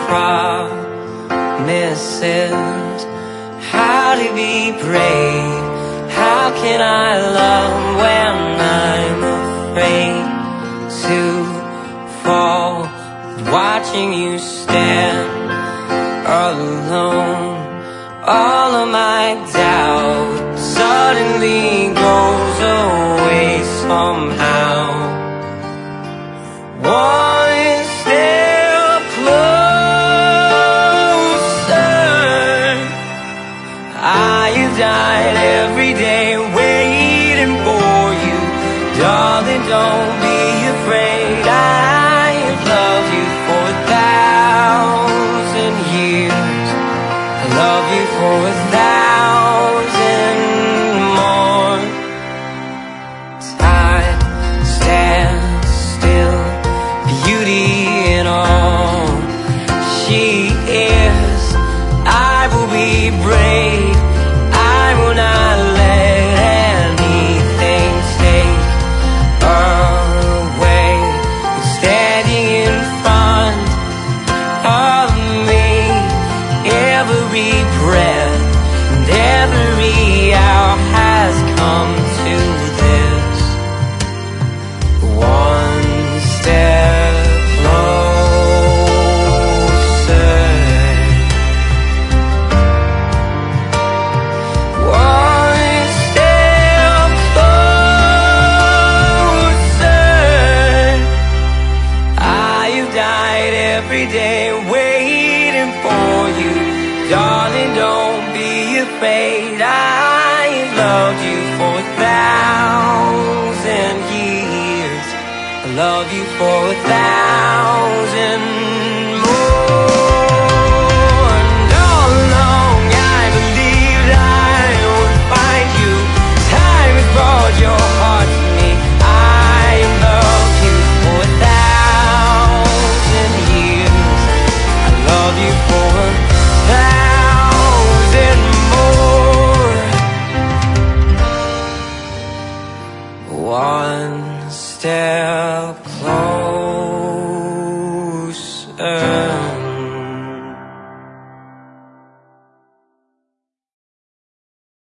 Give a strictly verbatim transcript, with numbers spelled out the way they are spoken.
promises, how to be brave. How can I love when I'm afraid to fall, watching you stand alone? All of my doubt suddenly goes away somehow. One step closer, I have died every day waiting for you. Darling, don't be afraid, I have loved you for a thousand years. I love you for a thousand more. Time stands still, beauty in all she is. I will be brave, I will not let anything take away. Standing in front of me, every breath and every hour has come to this. One step closer, one step closer. I have died every day waiting for you. Darling, don't be afraid, I have loved you for a thousand years. I love you for a thousand more. And all along I believed I would find you. Time has brought your heart to me. I have loved you for a thousand years. I love you for a thousand more. One step